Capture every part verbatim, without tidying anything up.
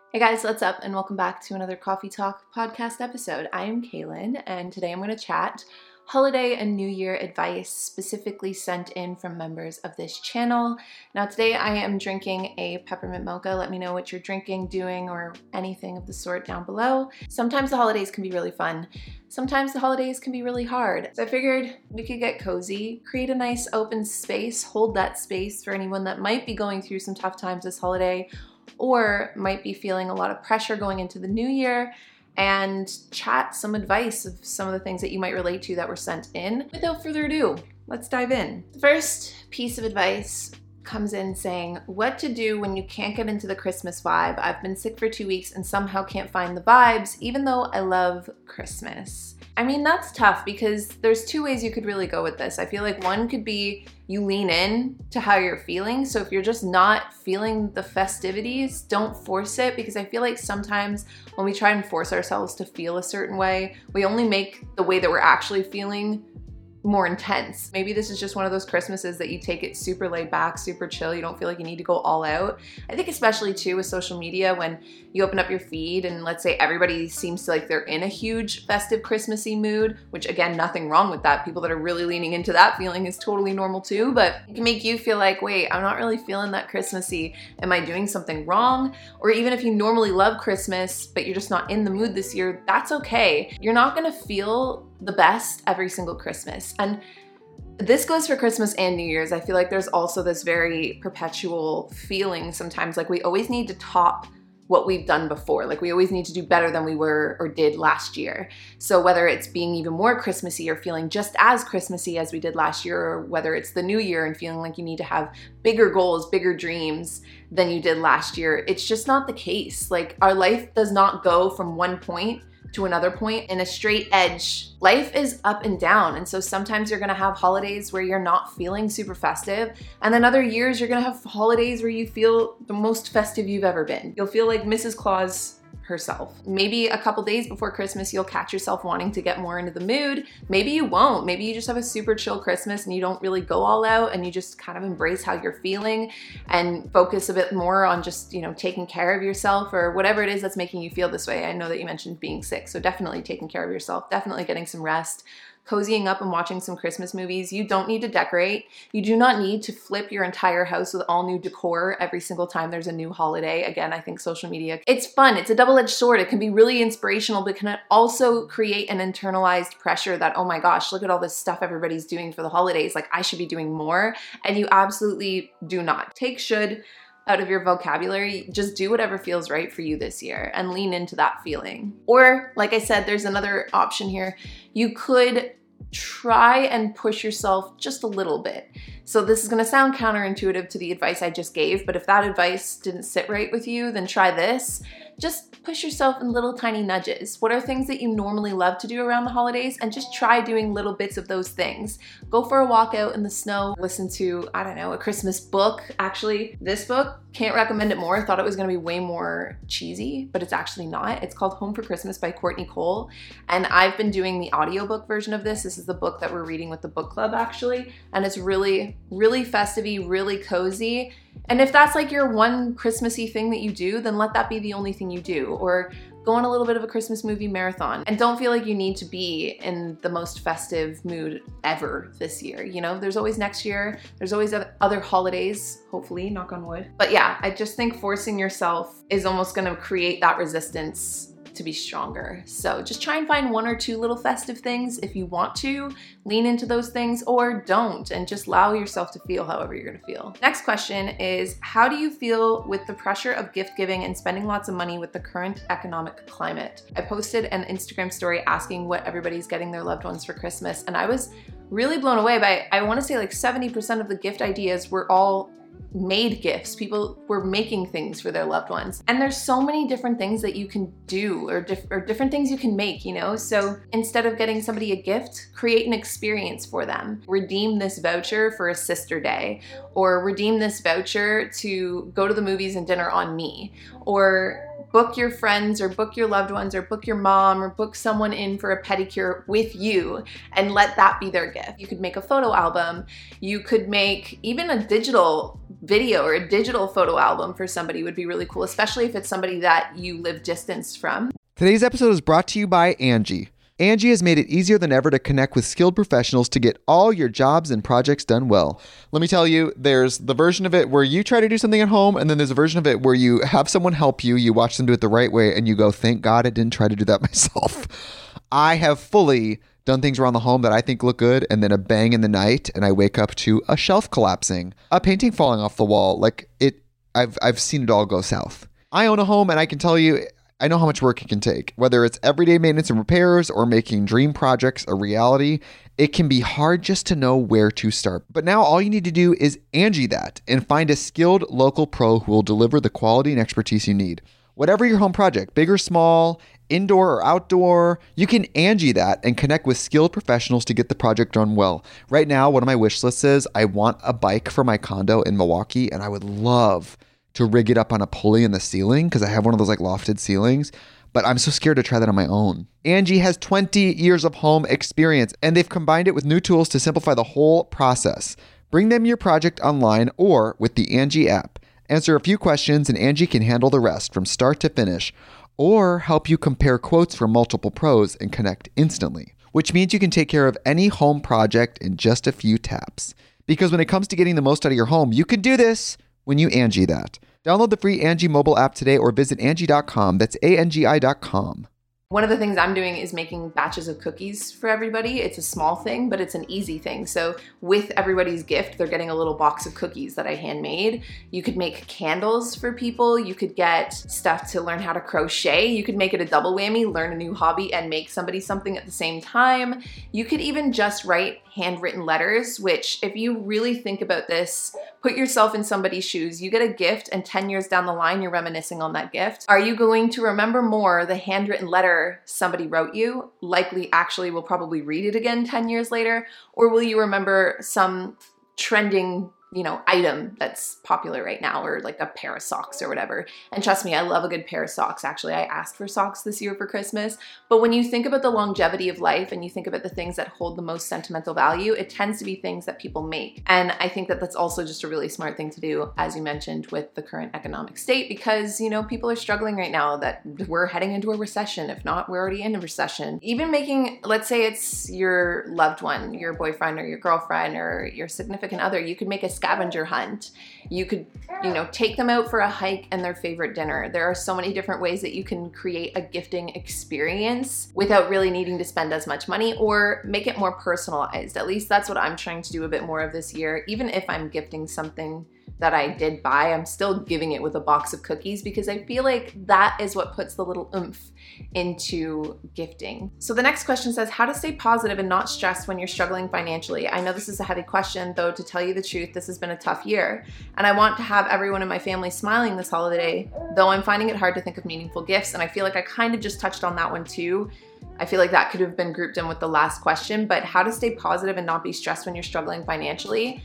Hey guys, what's up and welcome back to another Coffee Talk podcast episode. I am Kaylin and today I'm going to chat holiday and New Year advice specifically sent in from members of this channel. Now today I am drinking a peppermint mocha. Let me know what you're drinking, doing, or anything of the sort down below. Sometimes the holidays can be really fun. Sometimes the holidays can be really hard. So I figured we could get cozy, create a nice open space, hold that space for anyone that might be going through some tough times this holiday or might be feeling a lot of pressure going into the new year, and chat some advice of some of the things that you might relate to that were sent in. Without further ado, let's dive in. The first piece of advice comes in saying, what to do when you can't get into the Christmas vibe. I've been sick for two weeks and somehow can't find the vibes, even though I love Christmas. I mean, that's tough because there's two ways you could really go with this. I feel like one could be you lean in to how you're feeling. So if you're just not feeling the festivities, don't force it, because I feel like sometimes when we try and force ourselves to feel a certain way, we only make the way that we're actually feeling more intense. Maybe this is just one of those Christmases that you take it super laid back, super chill. You don't feel like you need to go all out. I think especially too with social media, when you open up your feed and let's say everybody seems to like they're in a huge festive Christmassy mood, which again, nothing wrong with that. People that are really leaning into that feeling is totally normal too, but it can make you feel like, wait, I'm not really feeling that Christmassy. Am I doing something wrong? Or even if you normally love Christmas, but you're just not in the mood this year, that's okay. You're not gonna feel the best every single Christmas. And this goes for Christmas and New Year's. I feel like there's also this very perpetual feeling sometimes like we always need to top what we've done before. Like we always need to do better than we were or did last year. So whether it's being even more Christmassy or feeling just as Christmassy as we did last year, or whether it's the new year and feeling like you need to have bigger goals, bigger dreams than you did last year, it's just not the case. Like our life does not go from one point to another point in a straight edge. Life is up and down. And so sometimes you're gonna have holidays where you're not feeling super festive. And then other years you're gonna have holidays where you feel the most festive you've ever been. You'll feel like Missus Claus herself. Maybe a couple days before Christmas, you'll catch yourself wanting to get more into the mood. Maybe you won't. Maybe you just have a super chill Christmas and you don't really go all out and you just kind of embrace how you're feeling and focus a bit more on just, you know, taking care of yourself or whatever it is that's making you feel this way. I know that you mentioned being sick, so definitely taking care of yourself, definitely getting some rest, cozying up and watching some Christmas movies. You don't need to decorate. You do not need to flip your entire house with all new decor every single time there's a new holiday. Again, I think social media, it's fun. It's a double-edged sword. It can be really inspirational, but can also create an internalized pressure that, oh my gosh, look at all this stuff everybody's doing for the holidays. Like I should be doing more. And you absolutely do not. Take should out of your vocabulary. Just do whatever feels right for you this year and lean into that feeling. Or like I said, there's another option here. You could try and push yourself just a little bit. So this is gonna sound counterintuitive to the advice I just gave, but if that advice didn't sit right with you, then try this. Just push yourself in little tiny nudges. What are things that you normally love to do around the holidays? And just try doing little bits of those things. Go for a walk out in the snow, listen to, I don't know, a Christmas book. Actually, this book, can't recommend it more. I thought it was gonna be way more cheesy, but it's actually not. It's called Home for Christmas by Courtney Cole. And I've been doing the audiobook version of this. This is the book that we're reading with the book club actually. And it's really, really festive-y, really cozy. And if that's like your one Christmassy thing that you do, then let that be the only thing you do. Or go on a little bit of a Christmas movie marathon. And don't feel like you need to be in the most festive mood ever this year. You know, there's always next year. There's always other holidays, hopefully, knock on wood. But yeah, I just think forcing yourself is almost gonna create that resistance to be stronger. So just try and find one or two little festive things if you want to, lean into those things, or don't, and just allow yourself to feel however you're gonna feel. Next question is, how do you feel with the pressure of gift giving and spending lots of money with the current economic climate? I posted an Instagram story asking what everybody's getting their loved ones for Christmas, and I was really blown away by, I wanna say like seventy percent of the gift ideas were all made gifts. People were making things for their loved ones. And there's so many different things that you can do or, dif or different things you can make, you know? So instead of getting somebody a gift, create an experience for them. Redeem this voucher for a sister day, or redeem this voucher to go to the movies and dinner on me, or book your friends or book your loved ones or book your mom or book someone in for a pedicure with you and let that be their gift. You could make a photo album. You could make even a digital video or a digital photo album for somebody would be really cool, especially if it's somebody that you live distance from. Today's episode is brought to you by Angie. Angie has made it easier than ever to connect with skilled professionals to get all your jobs and projects done well. Let me tell you, there's the version of it where you try to do something at home, and then there's a version of it where you have someone help you, you watch them do it the right way, and you go, thank God I didn't try to do that myself. I have fully done things around the home that I think look good, and then a bang in the night, and I wake up to a shelf collapsing, a painting falling off the wall. Like it, I've I've seen it all go south. I own a home, and I can tell you, I know how much work it can take. Whether it's everyday maintenance and repairs or making dream projects a reality, it can be hard just to know where to start. But now all you need to do is Angie that and find a skilled local pro who will deliver the quality and expertise you need. Whatever your home project, big or small, indoor or outdoor, you can Angie that and connect with skilled professionals to get the project done well. Right now, one of my wish lists is I want a bike for my condo in Milwaukee, and I would love to rig it up on a pulley in the ceiling because I have one of those like lofted ceilings, but I'm so scared to try that on my own. Angie has twenty years of home experience, and they've combined it with new tools to simplify the whole process. Bring them your project online or with the Angie app. Answer a few questions and Angie can handle the rest from start to finish, or help you compare quotes from multiple pros and connect instantly, which means you can take care of any home project in just a few taps. Because when it comes to getting the most out of your home, you can do this when you Angie that. Download the free Angie mobile app today or visit Angie dot com. That's A N G I dot com. One of the things I'm doing is making batches of cookies for everybody. It's a small thing, but it's an easy thing. So with everybody's gift, they're getting a little box of cookies that I handmade. You could make candles for people. You could get stuff to learn how to crochet. You could make it a double whammy, learn a new hobby and make somebody something at the same time. You could even just write handwritten letters, which if you really think about this, put yourself in somebody's shoes. You get a gift and ten years down the line, you're reminiscing on that gift. Are you going to remember more the handwritten letter somebody wrote you, likely actually will probably read it again ten years later, or will you remember some trending, you know, item that's popular right now, or like a pair of socks or whatever? And trust me, I love a good pair of socks. Actually, I asked for socks this year for Christmas. But when you think about the longevity of life and you think about the things that hold the most sentimental value, it tends to be things that people make. And I think that that's also just a really smart thing to do, as you mentioned, with the current economic state, because, you know, people are struggling right now, that we're heading into a recession. If not, we're already in a recession. Even making, let's say it's your loved one, your boyfriend or your girlfriend or your significant other, you could make a scavenger hunt. You could, you know, take them out for a hike and their favorite dinner. There are so many different ways that you can create a gifting experience without really needing to spend as much money, or make it more personalized. At least that's what I'm trying to do a bit more of this year. Even if I'm gifting something that I did buy, I'm still giving it with a box of cookies because I feel like that is what puts the little oomph into gifting. So the next question says, how to stay positive and not stressed when you're struggling financially. I know this is a heavy question, though to tell you the truth, this has been a tough year. And I want to have everyone in my family smiling this holiday, though I'm finding it hard to think of meaningful gifts. And I feel like I kind of just touched on that one too. I feel like that could have been grouped in with the last question, but how to stay positive and not be stressed when you're struggling financially.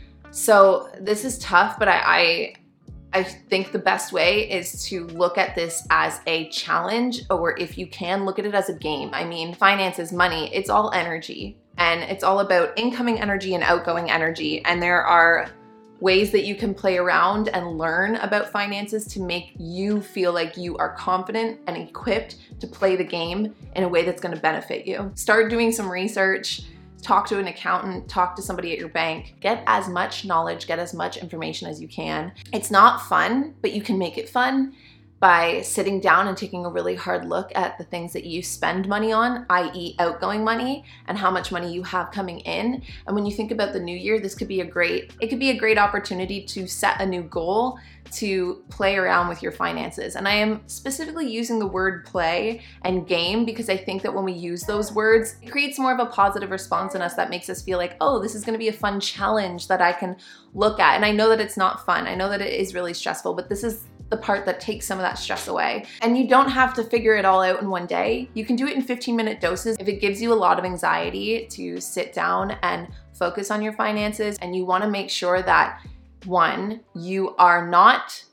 So this is tough, but I, I I think the best way is to look at this as a challenge, or if you can, look at it as a game. I mean, finances, money, it's all energy, and it's all about incoming energy and outgoing energy. And there are ways that you can play around and learn about finances to make you feel like you are confident and equipped to play the game in a way that's going to benefit you. Start doing some research. Talk to an accountant, talk to somebody at your bank, get as much knowledge, get as much information as you can. It's not fun, but you can make it fun by sitting down and taking a really hard look at the things that you spend money on, that is outgoing money, and how much money you have coming in. And when you think about the new year, this could be a great, it could be a great opportunity to set a new goal, to play around with your finances. And I am specifically using the word play and game because I think that when we use those words, it creates more of a positive response in us that makes us feel like, oh, this is gonna be a fun challenge that I can look at. And I know that it's not fun. I know that it is really stressful, but this is the part that takes some of that stress away. And you don't have to figure it all out in one day. You can do it in fifteen minute doses. If it gives you a lot of anxiety to sit down and focus on your finances, and you wanna make sure that one, you are not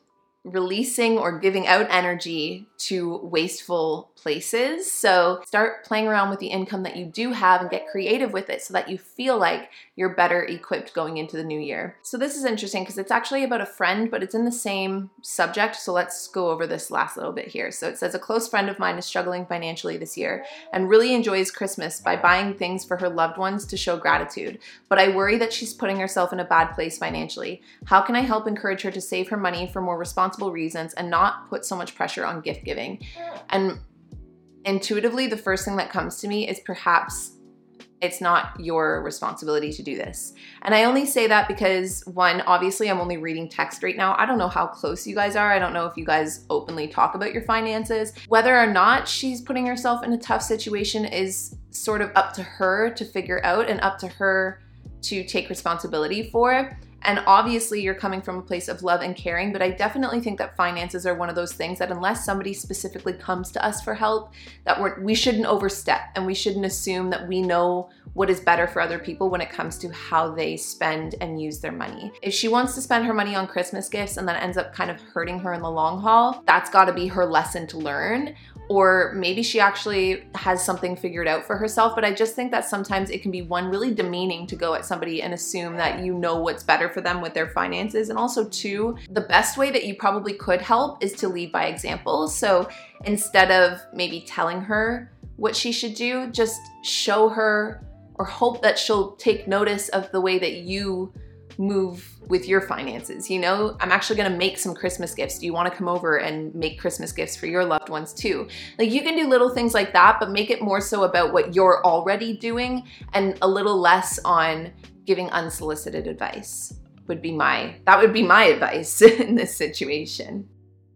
releasing or giving out energy to wasteful places. So start playing around with the income that you do have and get creative with it so that you feel like you're better equipped going into the new year. So this is interesting because it's actually about a friend, but it's in the same subject. So let's go over this last little bit here. So it says, a close friend of mine is struggling financially this year and really enjoys Christmas by buying things for her loved ones to show gratitude. But I worry that she's putting herself in a bad place financially. How can I help encourage her to save her money for more responsible reasons and not put so much pressure on gift giving? And intuitively, the first thing that comes to me is perhaps it's not your responsibility to do this. And I only say that because, one, obviously I'm only reading text right now. I don't know how close you guys are. I don't know if you guys openly talk about your finances. Whether or not she's putting herself in a tough situation is sort of up to her to figure out and up to her to take responsibility for. And obviously you're coming from a place of love and caring, but I definitely think that finances are one of those things that unless somebody specifically comes to us for help, that we're, we shouldn't overstep and we shouldn't assume that we know what is better for other people when it comes to how they spend and use their money. If she wants to spend her money on Christmas gifts and that ends up kind of hurting her in the long haul, that's gotta be her lesson to learn. Or maybe she actually has something figured out for herself, but I just think that sometimes it can be, one, really demeaning to go at somebody and assume that you know what's better for them with their finances. And also two, the best way that you probably could help is to lead by example. So instead of maybe telling her what she should do, just show her or hope that she'll take notice of the way that you move with your finances. You know, I'm actually gonna make some Christmas gifts. Do you wanna come over and make Christmas gifts for your loved ones too? Like, you can do little things like that, but make it more so about what you're already doing and a little less on giving unsolicited advice would be my, that would be my advice in this situation.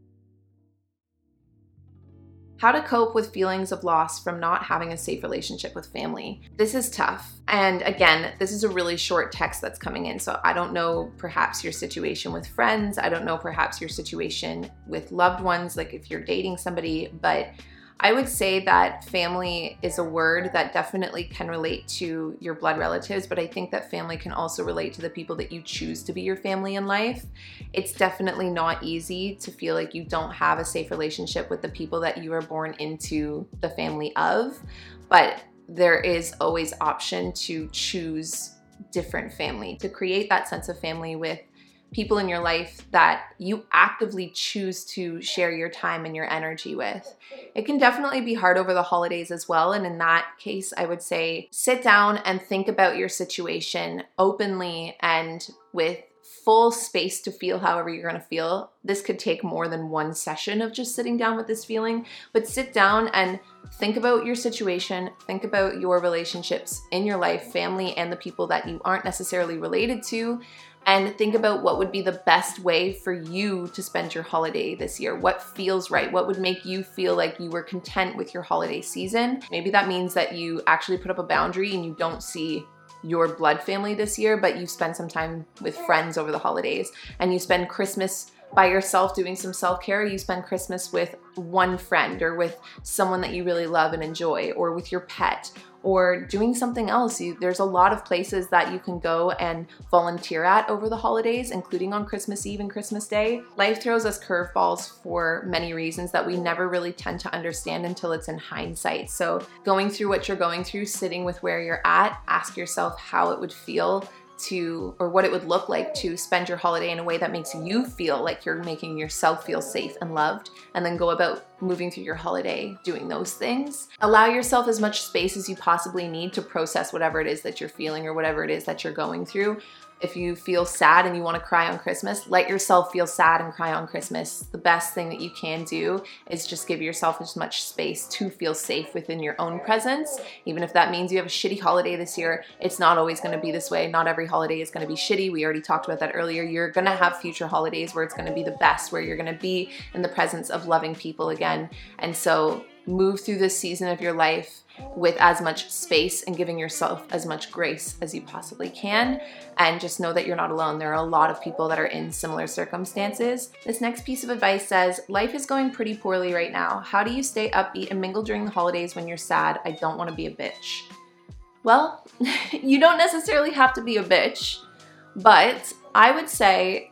How to cope with feelings of loss from not having a safe relationship with family. This is tough. And again, this is a really short text that's coming in. So I don't know perhaps your situation with friends. I don't know perhaps your situation with loved ones, like if you're dating somebody, but I would say that family is a word that definitely can relate to your blood relatives, but I think that family can also relate to the people that you choose to be your family in life. It's definitely not easy to feel like you don't have a safe relationship with the people that you were born into the family of, but there is always option to choose different family, to create that sense of family with people in your life that you actively choose to share your time and your energy with. It can definitely be hard over the holidays as well. And in that case, I would say sit down and think about your situation openly and with full space to feel however you're going to feel. This could take more than one session of just sitting down with this feeling, but sit down and think about your situation, think about your relationships in your life, family, and the people that you aren't necessarily related to, and think about what would be the best way for you to spend your holiday this year. What feels right? What would make you feel like you were content with your holiday season? Maybe that means that you actually put up a boundary and you don't see your blood family this year, but you spend some time with friends over the holidays, and you spend Christmas by yourself doing some self-care. You spend Christmas with one friend or with someone that you really love and enjoy, or with your pet, or doing something else. You, there's a lot of places that you can go and volunteer at over the holidays, including on Christmas Eve and Christmas Day. Life throws us curveballs for many reasons that we never really tend to understand until it's in hindsight. So going through what you're going through, sitting with where you're at, ask yourself how it would feel to, or what it would look like to spend your holiday in a way that makes you feel like you're making yourself feel safe and loved, and then go about moving through your holiday doing those things. Allow yourself as much space as you possibly need to process whatever it is that you're feeling or whatever it is that you're going through. If you feel sad and you want to cry on Christmas, let yourself feel sad and cry on Christmas. The best thing that you can do is just give yourself as much space to feel safe within your own presence. Even if that means you have a shitty holiday this year, it's not always going to be this way. Not every holiday is going to be shitty. We already talked about that earlier. You're going to have future holidays where it's going to be the best, where you're going to be in the presence of loving people again. And so move through this season of your life with as much space and giving yourself as much grace as you possibly can. And just know that you're not alone. There are a lot of people that are in similar circumstances. This next piece of advice says, life is going pretty poorly right now. How do you stay upbeat and mingle during the holidays when you're sad? I don't want to be a bitch. Well, you don't necessarily have to be a bitch, but I would say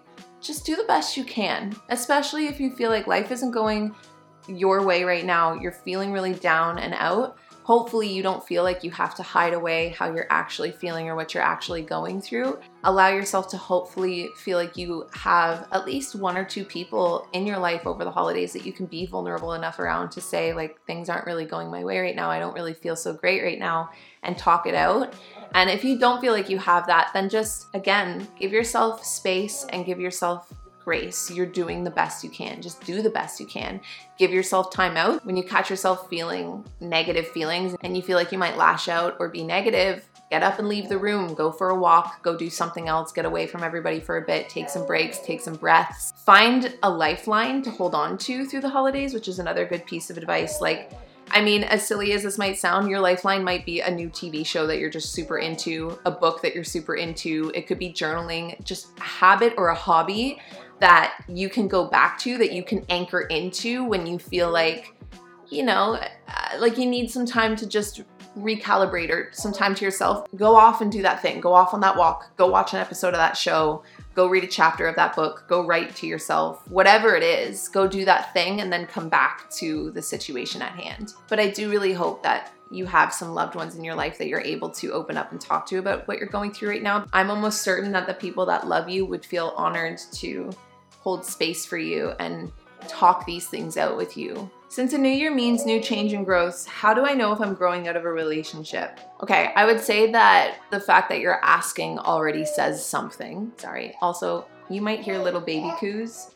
just do the best you can, especially if you feel like life isn't going your way right now. You're feeling really down and out. Hopefully you don't feel like you have to hide away how you're actually feeling or what you're actually going through. Allow yourself to hopefully feel like you have at least one or two people in your life over the holidays that you can be vulnerable enough around to say, like, things aren't really going my way right now. I don't really feel so great right now, and talk it out. And if you don't feel like you have that, then just, again, give yourself space and give yourself grace. You're doing the best you can. Just do the best you can. Give yourself time out. When you catch yourself feeling negative feelings and you feel like you might lash out or be negative, get up and leave the room. Go for a walk. Go do something else. Get away from everybody for a bit. Take some breaks. Take some breaths. Find a lifeline to hold on to through the holidays, which is another good piece of advice. Like, I mean, as silly as this might sound, your lifeline might be a new T V show that you're just super into, a book that you're super into. It could be journaling, just a habit or a hobby that you can go back to, that you can anchor into when you feel like, you know, like you need some time to just recalibrate or some time to yourself. Go off and do that thing. Go off on that walk. Go watch an episode of that show. Go read a chapter of that book. Go write to yourself. Whatever it is, go do that thing and then come back to the situation at hand. But I do really hope that you have some loved ones in your life that you're able to open up and talk to about what you're going through right now. I'm almost certain that the people that love you would feel honored to hold space for you and talk these things out with you. Since a new year means new change and growth, how do I know if I'm growing out of a relationship? Okay, I would say that the fact that you're asking already says something. Sorry. Also, you might hear little baby coos.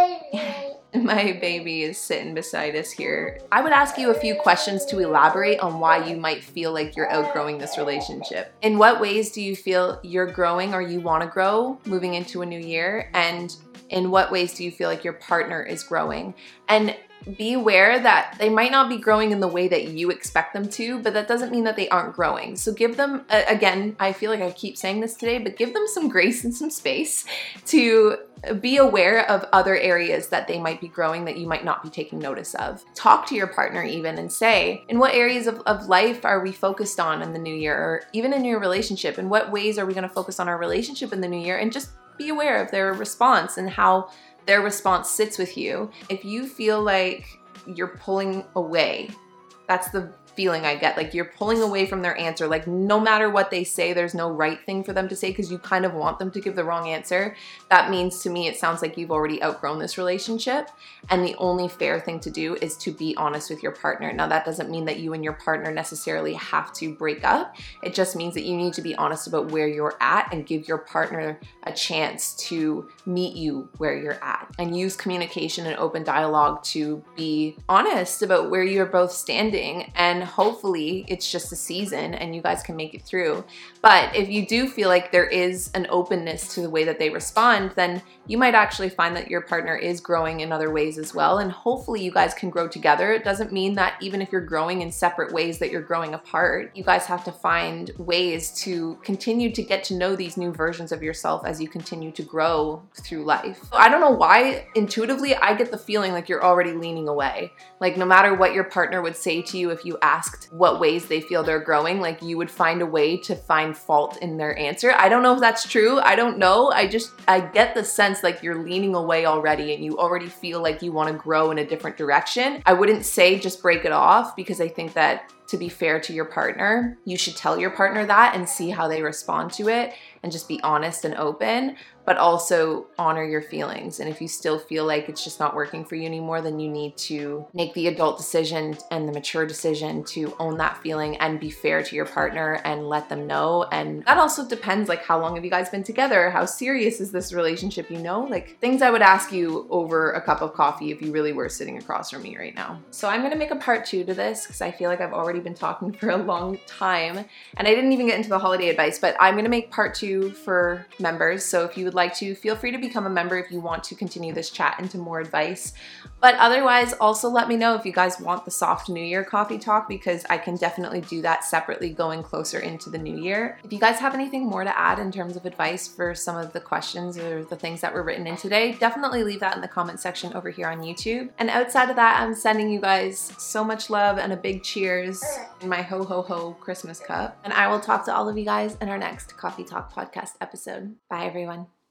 My baby is sitting beside us here. I would ask you a few questions to elaborate on why you might feel like you're outgrowing this relationship. In what ways do you feel you're growing or you want to grow moving into a new year? And in what ways do you feel like your partner is growing? And be aware that they might not be growing in the way that you expect them to, but that doesn't mean that they aren't growing. So give them, again, I feel like I keep saying this today, but give them some grace and some space to be aware of other areas that they might be growing that you might not be taking notice of. Talk to your partner even and say, in what areas of, of life are we focused on in the new year? Or even in your relationship, in what ways are we gonna focus on our relationship in the new year? And just be aware of their response and how their response sits with you. If you feel like you're pulling away, that's the feeling I get, like you're pulling away from their answer, like no matter what they say, there's no right thing for them to say because you kind of want them to give the wrong answer. That means to me, it sounds like you've already outgrown this relationship, and the only fair thing to do is to be honest with your partner. Now, that doesn't mean that you and your partner necessarily have to break up. It just means that you need to be honest about where you're at and give your partner a chance to meet you where you're at, and use communication and open dialogue to be honest about where you're both standing. And hopefully it's just a season and you guys can make it through. But if you do feel like there is an openness to the way that they respond, then you might actually find that your partner is growing in other ways as well. And hopefully you guys can grow together. It doesn't mean that even if you're growing in separate ways that you're growing apart. You guys have to find ways to continue to get to know these new versions of yourself as you continue to grow through life. I don't know why, intuitively, I get the feeling like you're already leaning away. Like no matter what your partner would say to you if you asked what ways they feel they're growing, like you would find a way to find fault in their answer. I don't know if that's true. I don't know. I just, I get the sense like you're leaning away already and you already feel like you want to grow in a different direction. I wouldn't say just break it off, because I think that to be fair to your partner, you should tell your partner that and see how they respond to it and just be honest and open, but also honor your feelings. And if you still feel like it's just not working for you anymore, then you need to make the adult decision and the mature decision to own that feeling and be fair to your partner and let them know. And that also depends, like how long have you guys been together? How serious is this relationship, you know? Like things I would ask you over a cup of coffee if you really were sitting across from me right now. So I'm gonna make a part two to this because I feel like I've already been talking for a long time and I didn't even get into the holiday advice, but I'm gonna make part two for members. So if you would like to, feel free to become a member if you want to continue this chat into more advice. But otherwise, also let me know if you guys want the soft New Year coffee talk, because I can definitely do that separately going closer into the new year. If you guys have anything more to add in terms of advice for some of the questions or the things that were written in today, definitely leave that in the comment section over here on YouTube. And outside of that, I'm sending you guys so much love and a big cheers in my ho ho ho Christmas cup. And I will talk to all of you guys in our next Coffee Talk podcast episode. Bye everyone.